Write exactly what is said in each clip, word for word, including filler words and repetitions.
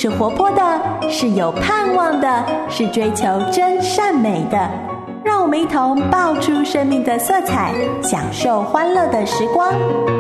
是活泼的，是有盼望的，是追求真善美的。让我们一同爆出生命的色彩，享受欢乐的时光。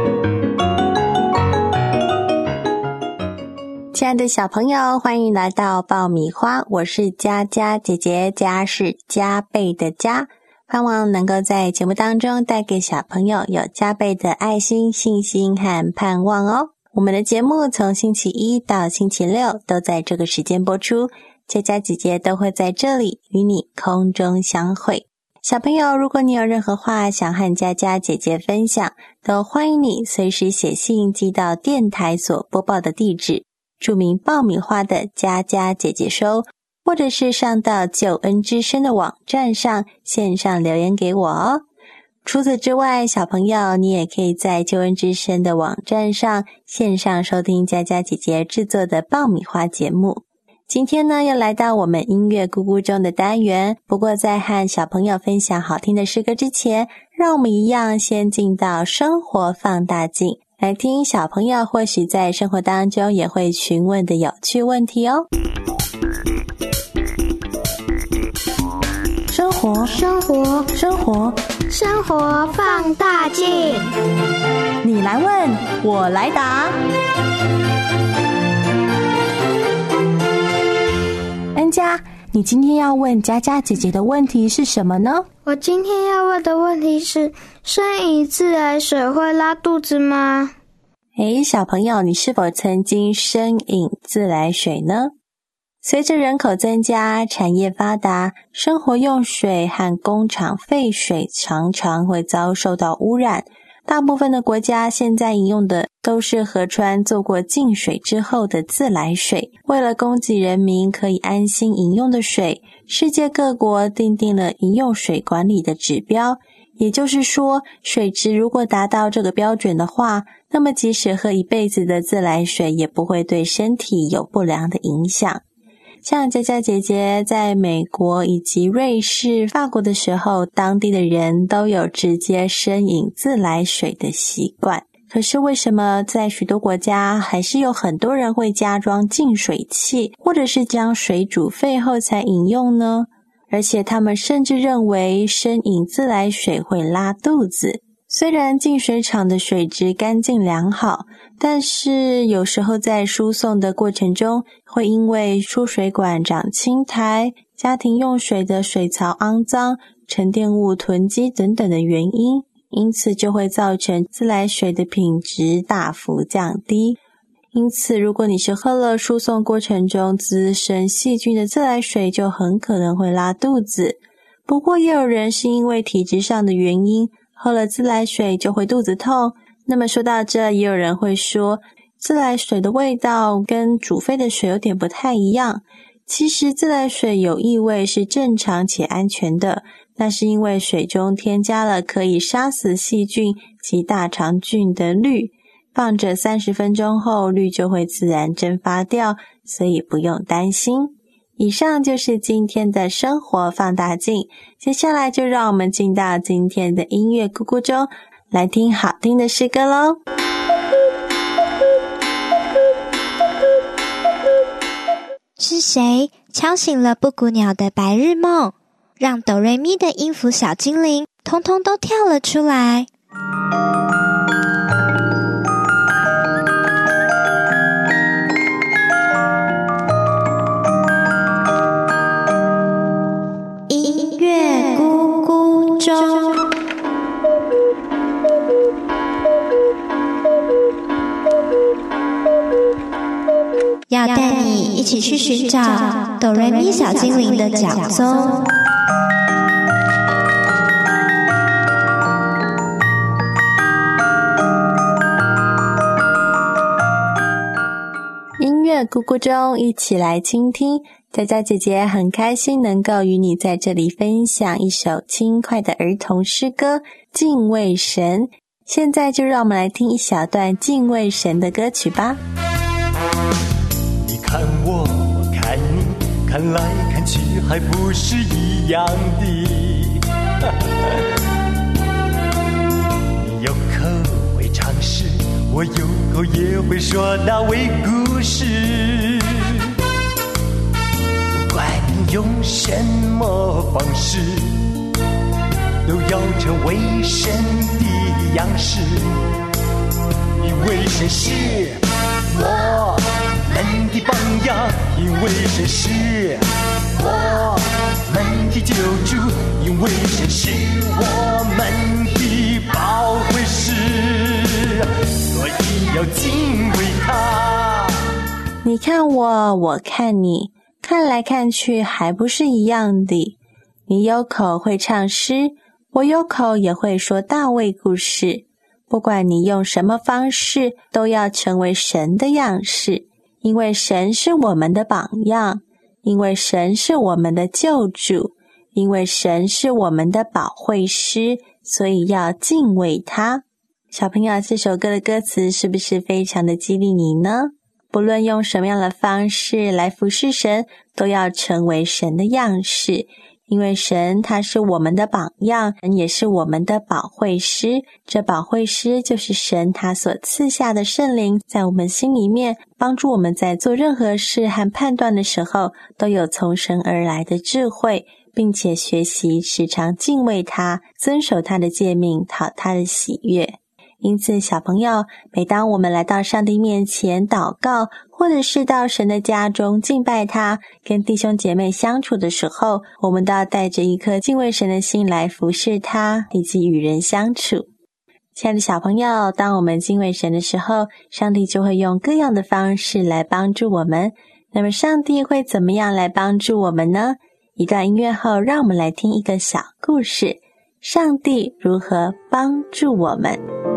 亲爱的小朋友，欢迎来到爆米花，我是佳佳姐姐，佳是加倍的佳，盼望能够在节目当中带给小朋友有加倍的爱心、信心和盼望哦。我们的节目从星期一到星期六都在这个时间播出，佳佳姐姐都会在这里与你空中相会。小朋友，如果你有任何话想和佳佳姐姐分享，都欢迎你随时写信寄到电台所播报的地址，注明爆米花的佳佳姐姐收，或者是上到救恩之声的网站上线上留言给我哦。除此之外，小朋友你也可以在救恩之声的网站上线上收听佳佳姐姐制作的爆米花节目。今天呢，又来到我们音乐咕咕钟的单元，不过在和小朋友分享好听的诗歌之前，让我们一样先进到生活放大镜，来听小朋友或许在生活当中也会询问的有趣问题哦。生活， 生活， 生活， 生活放大镜。 你来问，我来答。恩佳，你今天要问佳佳姐姐的问题是什么呢？ 我今天要问的问题是：生饮自来水会拉肚子吗？ 诶，小朋友，你是否曾经生饮自来水呢？随着人口增加，产业发达，生活用水和工厂废水常常会遭受到污染。大部分的国家现在饮用的都是河川做过净水之后的自来水。为了供给人民可以安心饮用的水，世界各国订定了饮用水管理的指标。也就是说，水质如果达到这个标准的话，那么即使喝一辈子的自来水也不会对身体有不良的影响。像佳佳姐姐在美国以及瑞士、法国的时候，当地的人都有直接生饮自来水的习惯。可是为什么在许多国家还是有很多人会加装净水器，或者是将水煮沸后才饮用呢？而且他们甚至认为生饮自来水会拉肚子。虽然净水厂的水质干净良好，但是有时候在输送的过程中，会因为输水管长青苔、家庭用水的水槽肮脏、沉淀物囤积等等的原因，因此就会造成自来水的品质大幅降低。因此，如果你是喝了输送过程中滋生细菌的自来水，就很可能会拉肚子。不过也有人是因为体质上的原因，喝了自来水就会肚子痛。那么说到这，也有人会说，自来水的味道跟煮沸的水有点不太一样。其实自来水有异味是正常且安全的，那是因为水中添加了可以杀死细菌及大肠菌的氯，放着三十分钟后，氯就会自然蒸发掉，所以不用担心。以上就是今天的生活放大镜，接下来就让我们进到今天的音乐咕咕钟，来听好听的诗歌咯。 是谁敲醒了布谷鸟的白日梦，让哆瑞咪的音符小精灵通通都跳了出来？音乐咕咕钟，要带你一起去寻找哆瑞咪小精灵的脚踪。 音乐咕咕钟，一起来倾听。佳佳姐姐很开心能够与你在这里分享一首轻快的儿童诗歌《敬畏神》。现在就让我们来听一小段敬畏神的歌曲吧。 你看我，我看你，看来看去还不是一样的。你有口会唱诗，我有口也会说那位故事。 用什么方式，都要成为神的样式。因为神是我们的榜样，因为神是我们的救主，因为神是我们的保惠师，所以要敬畏他。 你看我，我看你，看来看去还不是一样的。你有口会唱诗，我有口也会说大卫故事。不管你用什么方式，都要成为神的样式，因为神是我们的榜样，因为神是我们的救主，因为神是我们的保惠师，所以要敬畏他。小朋友，这首歌的歌词是不是非常的激励你呢？不论用什么样的方式来服侍神，都要成为神的样式，因为神他是我们的榜样，神也是我们的保惠师。这保惠师就是神他所赐下的圣灵，在我们心里面帮助我们在做任何事和判断的时候，都有从神而来的智慧，并且学习时常敬畏他，遵守他的诫命，讨他的喜悦。因此小朋友，每当我们来到上帝面前祷告，或者是到神的家中敬拜他，跟弟兄姐妹相处的时候，我们都要带着一颗敬畏神的心来服侍他，以及与人相处。亲爱的小朋友，当我们敬畏神的时候，上帝就会用各样的方式来帮助我们。那么上帝会怎么样来帮助我们呢？一段音乐后，让我们来听一个小故事，上帝如何帮助我们。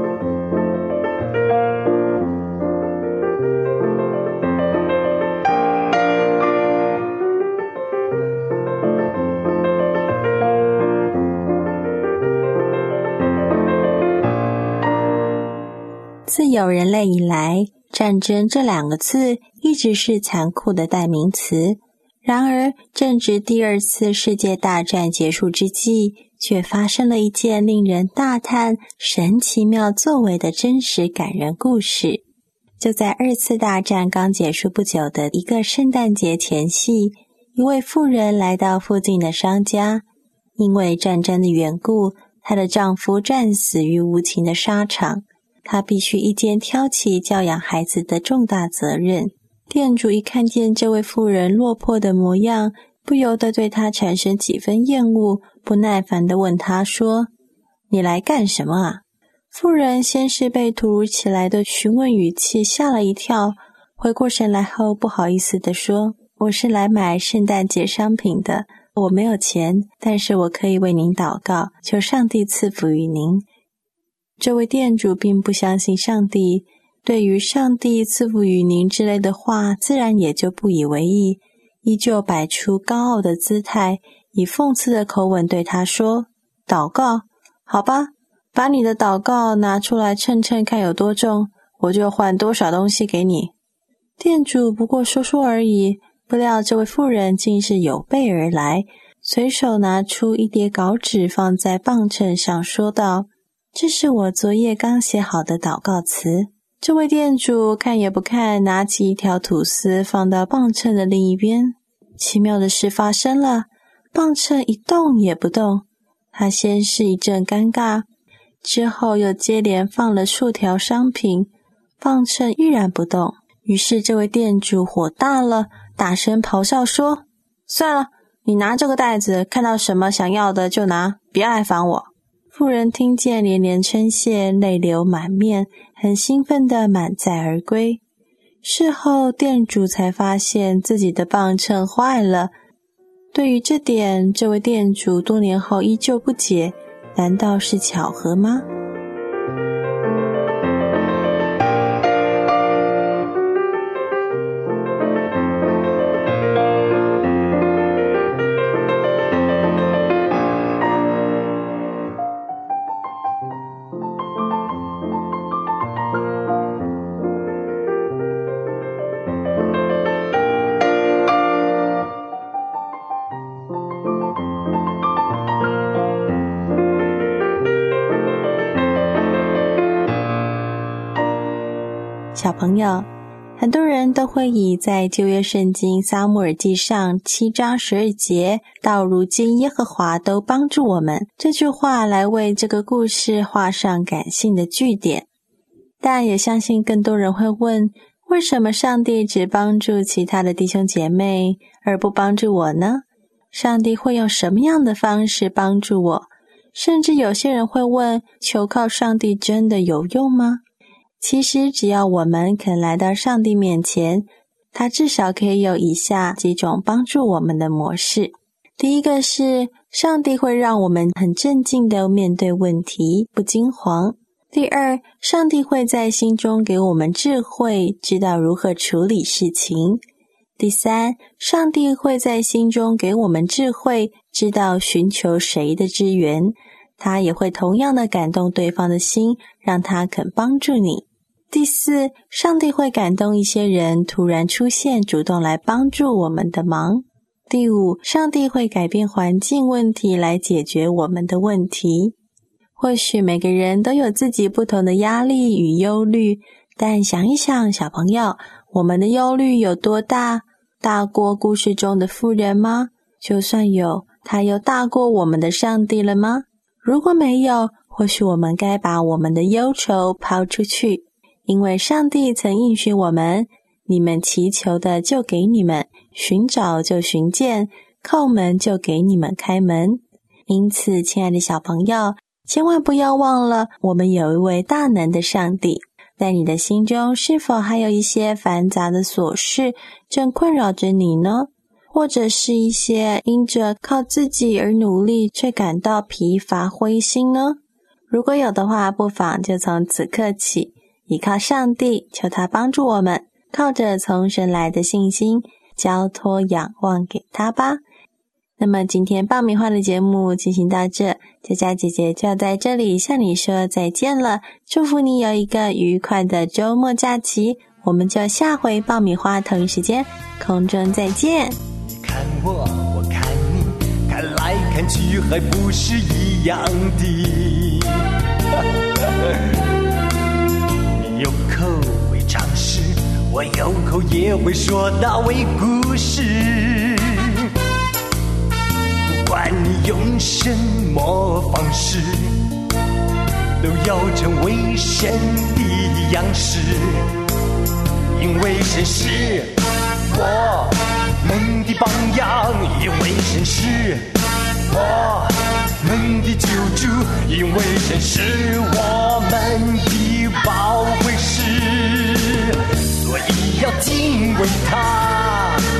自有人类以来，战争这两个字一直是残酷的代名词。然而，正值第二次世界大战结束之际，却发生了一件令人大叹神奇妙作为的真实感人故事。就在二次大战刚结束不久的一个圣诞节前夕，一位妇人来到附近的商家，因为战争的缘故，她的丈夫战死于无情的沙场。她必须一肩挑起教养孩子的重大责任。店主一看见这位妇人落魄的模样，不由得对她产生几分厌恶，不耐烦地问她说：“你来干什么啊？”妇人先是被突如其来的询问语气吓了一跳，回过神来后不好意思地说：“我是来买圣诞节商品的，我没有钱，但是我可以为您祷告，求上帝赐福于您。”这位店主并不相信上帝，对于上帝赐福于您之类的话，自然也就不以为意，依旧摆出高傲的姿态，以讽刺的口吻对他说：“祷告？好吧，把你的祷告拿出来称称看有多重，我就换多少东西给你。”店主不过说说而已，不料这位妇人竟是有备而来，随手拿出一叠稿纸放在磅秤上，说道：“这是我昨夜刚写好的祷告词。”这位店主看也不看，拿起一条吐司放到磅秤的另一边。奇妙的事发生了，磅秤一动也不动。他先是一阵尴尬，之后又接连放了数条商品，磅秤依然不动。于是这位店主火大了，大声咆哮说：“算了，你拿这个袋子，看到什么想要的就拿，别来烦我。”妇人听见连连称谢，泪流满面，很兴奋地满载而归。事后店主才发现自己的磅秤坏了。对于这点，这位店主多年后依旧不解，难道是巧合吗？小朋友， 很多人都会以在旧约圣经撒母耳记上七章十二节到如今耶和华都帮助我们这句话来为这个故事画上感性的句点，但也相信更多人会问，为什么上帝只帮助其他的弟兄姐妹而不帮助我呢？上帝会用什么样的方式帮助我？甚至有些人会问，求靠上帝真的有用吗？其实只要我们肯来到上帝面前，他至少可以有以下几种帮助我们的模式。第一个是，上帝会让我们很镇静地面对问题，不惊慌。第二，上帝会在心中给我们智慧，知道如何处理事情。第三，上帝会在心中给我们智慧，知道寻求谁的支援。他也会同样的感动对方的心，让他肯帮助你。第四，上帝会感动一些人突然出现，主动来帮助我们的忙。第五，上帝会改变环境问题来解决我们的问题。或许每个人都有自己不同的压力与忧虑，但想一想，小朋友，我们的忧虑有多大？大过故事中的妇人吗？就算有，他又大过我们的上帝了吗？如果没有，或许我们该把我们的忧愁抛出去，因为上帝曾应许我们，你们祈求的就给你们，寻找就寻见，叩门就给你们开门。因此，亲爱的小朋友，千万不要忘了，我们有一位大能的上帝。在你的心中，是否还有一些繁杂的琐事正困扰着你呢？或者是一些因着靠自己而努力却感到疲乏灰心呢？如果有的话，不妨就从此刻起依靠上帝，求他帮助我们，靠着从神来的信心交托仰望给他吧。那么今天爆米花的节目进行到这，佳佳姐姐就要在这里向你说再见了，祝福你有一个愉快的周末假期，我们就下回爆米花同一时间空中再见。 你看我，我看你，看来看去还不是一样的。你有口会唱诗，我有口也会说那位故事。不管你用什么方式，都要成为神的样式，因为神是我们的榜样，因为神是我们的救主，因为神是我们的保惠师，所以要敬畏他，